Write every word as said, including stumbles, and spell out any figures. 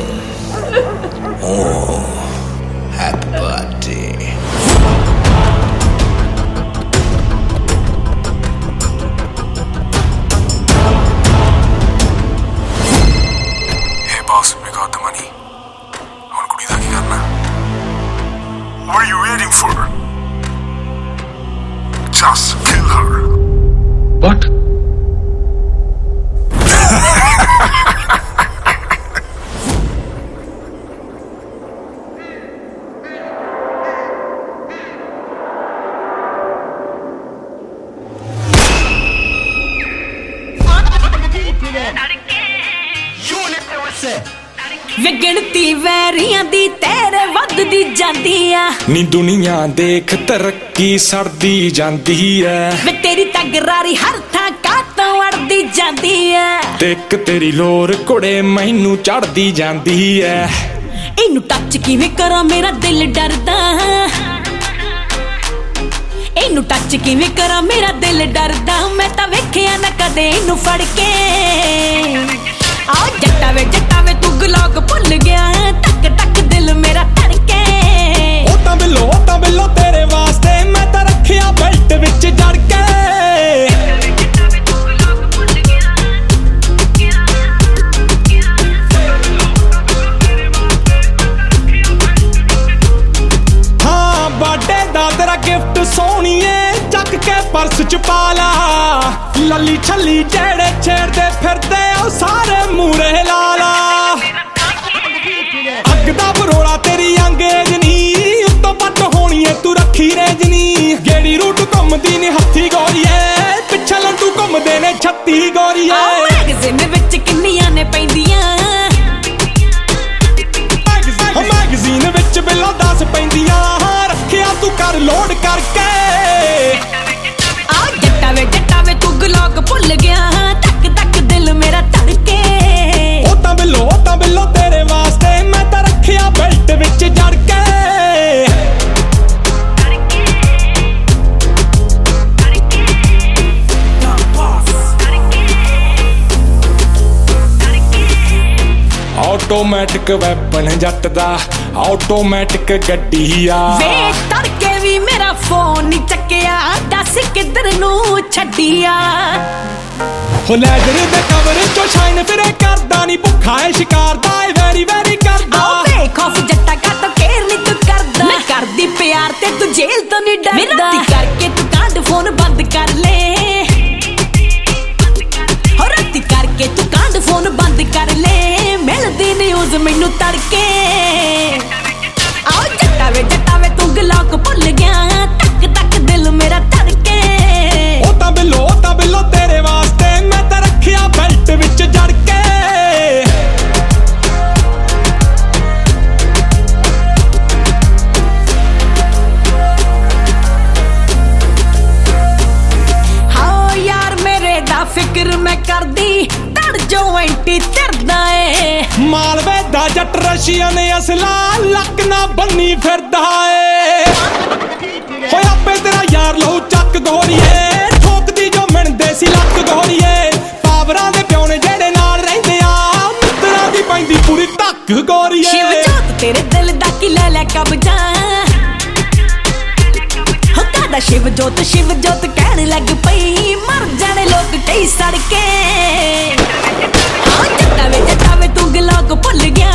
Oh, happy birthday. Hey boss, we got the money. ਹੁਣ ਕੁੜੀ ਦਾ ਕੀ ਕਰਨਾ? What are you waiting for? Just kill her. What? ਵੇ ਗਿਣਤੀ ਵੈਰੀਆਂ ਦੀ ਤੇਰੇ ਵੱਧਦੀ ਜਾਂਦੀ ਆ ਨੀ ਦੁਨੀਆ ਦੇਖ ਤਰੱਕੀ ਸੜਦੀ ਜਾਂਦੀ ਐ ਵੇ ਤੇਰੀ ਤਗਰਾਰੀ ਹਰ ਥਾਂ ਕਾਤੋਂ ਅੜਦੀ ਜਾਂਦੀ ਐ ਤੇ ਇੱਕ ਤੇਰੀ ਲੋਰ ਕੁੜੇ ਮੈਨੂੰ ਚੜਦੀ ਜਾਂਦੀ ਐ ਇਹਨੂੰ ਟੱਚ ਕਿਵੇਂ ਕਰਾਂ ਮੇਰਾ ਦਿਲ ਡਰਦਾ ਇਹਨੂੰ ਟੱਚ ਕਿਵੇਂ ਕਰਾਂ ਮੇਰਾ ਦਿਲ ਡਰਦਾ ਮੈਂ ਤਾਂ ਵੇਖਿਆ ਨਾ ਕਦੇ ਇਹਨੂੰ ਫੜ ਕੇ ਆ ਜੱਟਾ ਵੇ ਜੱਟਾ ਵੇ ਤੂੰ ਗਲੋਕ ਭੁੱਲ ਗਿਆ ਟਕ ਟਕ ਦਿਲ ਮੇਰਾ ਧੜਕੇ ਉਹ ਤਾਂ ਬਿੱਲੋ ਉਹ ਤਾਂ ਬਿੱਲੋ ਤੇਰੇ ਵਾਸਤੇ ਮੈਂ ਤਾਂ ਰੱਖਿਆ ਬੈਲਟ ਵਿੱਚ ਜੜ ਕੇ ਹਾਂ ਬਰਥਡੇ ਦਾ ਤੇਰਾ ਗਿਫਟ ਸੋਹਣੀਏ ਚੱਕ ਕੇ ਪਰਸ ਚ ਪਾ ਲਾ ਲੱਲੀ ਛੱਲੀ ਜਿਹੜੇ ਛੇੜਦੇ ਫਿਰਦੇ ਉਹ ਸਾਰੇ ਮੂਰੇ ਲਾ ਲਾ ਅੱਗ ਦਾ ਬਰੋਲਾ ਤੇਰੀ ਅੰਗੇਜ ਨੀ ਉੱਤੋਂ ਪੱਟ ਹੋਣੀ ਏ ਤੂੰ ਰੱਖੀ ਰੇਜਨੀ ਗੇੜੀ ਰੂਟ ਘੁੰਮਦੀ ਨੀ ਹੱਥੀ ਗੋਰੀਏ ਪਿੱਛੇ ਲੰਡੂ ਘੁੰਮਦੇ ਨੇ ਛੱਤੀ ਗੋਰੀਏ ਮੈਗਜ਼ੀਨ ਵਿੱਚ ਕਿੰਨੀਆਂ ਨੇ ਪੈਂਦੀਆਂ ਮੈਗਜ਼ੀਨ ਵਿੱਚ ਬਿੱਲੋ ਦਸ ਪੈਂਦੀਆਂ ਰੱਖਿਆ ਤੂੰ ਕਰ ਲੋਡ ਕਰਕੇ ਆ ਜੱਟਾ ਵੇ ਜੱਟਾ ਵੇ ਤੂੰ ਗਲੋਕ ਭੁੱਲ ਗਿਆ ਟਕ ਟਕ ਦਿਲ ਮੇਰਾ ਧੜਕੇ ਉਹ ਤਾਂ ਬਿੱਲੋ ਉਹ ਤਾਂ ਬਿੱਲੋ ਤੇਰੇ ਵਾਸਤੇ ਮੈਂ ਤਾਂ ਰੱਖਿਆ ਬੈਲਟ ਵਿੱਚ ਜੜ ਕੇ ਆਟੋਮੈਟਿਕ ਵੈਪਨ ਜੱਟ ਦਾ ਆਟੋਮੈਟਿਕ ਗੱਡੀ ਆ ਵੇ ਤੜਕੇ ਵੀ ਮੇਰਾ ਫੋਨ ਨਹੀਂ ਚੱਕਿਆ ਦੱਸ ਕਿੱਧਰ ਨੂੰ ਛੱਡਿਆ ਹੋ ਲੈਦਰ ਦੇ ਕਵਰ ਚੋਂ ਸ਼ਾਈਨ ਫਿਰੇ ਕਰਦਾ ਨਹੀਂ ਭੁੱਖਾ ਏ ਸ਼ਿਕਾਰ ਦਾ ਏ ਵੈਰੀ ਵੈਰੀ ਕਰਦਾ ਆਓ ਵੇ ਖੌਫ ਜੱਟਾ ਕਾਤੋਂ ਕੇਰ ਨਹੀਂ ਤੂੰ ਕਰਦਾ ਮੈਂ ਕਰਦੀ ਪਿਆਰ ਤੇ ਤੂੰ ਜੇਲ੍ਹ ਤੋਂ ਨਹੀਂ ਡਰਦਾ ਰਾਤੀ ਕਰਕੇ ਤੂੰ ਕਾਂਡ ਫੋਨ ਬੰਦ ਕਰ ਲੈ ਹੋ ਰਾਤੀ ਕਰਕੇ ਤੂੰ ਕਾਂਡ ਫੋਨ ਬੰਦ ਕਰ ਲੈ ਮਿਲਦੀ ਨਿਊਜ਼ ਮੈਨੂੰ ਤੜਕੇ ਆਓ ਜੱਟਾ ਵੇ ਜੱਟਾ ਵੇ ਤੂੰ ਗਲੋਕ ਭੁੱਲ ਗਿਆ ਟਕ ਟਕ ਦਿਲ ਮੇਰਾ ਧੜਕੇ ਉਹ ਤਾਂ ਬਿੱਲੋ ਉਹ ਤਾਂ ਬਿੱਲੋ ਤੇਰੇ ਵਾਸਤੇ ਮੈਂ ਤਾਂ ਰੱਖਿਆ ਬੈਲਟ ਵਿੱਚ ਜੜ ਕੇ ਹਾਂ ਯਾਰ ਮੇਰੇ ਦਾ ਫਿਕਰ ਮੈਂ ਕਰਦੀ ਤੜ ਜੋ ਐਂਟੀ ਤਰਦਾ ਏ ਮਾਲਵੇ ਦਾ ਜੱਟ ਰਸ਼ੀਅਨ ਅਸਲਾ ਲੱਕ ਨਾ ਬੰਨੀ ਫਿਰਦਾ ਏ ਹੋਏ ਆਪੇ ਤੇਰਾ ਯਾਰ ਲਹੂ ਚੱਕ ਗੋਰੀਏ ਠੋਕਦੀ ਜੋ ਮਿਣਦੇ ਸੀ ਲੱਕ ਗੋਰੀਏ ਪਾਵਰਾਂ ਦੇ ਪਿਓ ਨੇ ਜਿਹੜੇ ਨਾਲ ਰਹਿੰਦੇ ਆ ਮਿੱਤਰਾਂ ਦੀ ਪੈਂਦੀ ਪੂਰੀ ਧੱਕ ਗੋਰੀਏ ਸ਼ਿਵ ਜੋਤ ਤੇਰੇ ਦਿਲ ਦਾ ਕੀ ਲੈ ਲੈ ਕਬਜ਼ਾ ਹੋ ਕਾਦਾ ਸ਼ਿਵ ਜੋਤ ਸ਼ਿਵ ਜੋਤ ਕਹਿਣ ਲੱਗ ਪਈ ਮਰ ਜਾਣੇ ਲੋਕ ਕਈ ਸੜਕੇ ਹਾਂ ਜੱਟਾ ਵੇ ਜੱਟਾ ਵੇ ਤੂੰ ਗਲੋਕ ਭੁੱਲ ਗਿਆ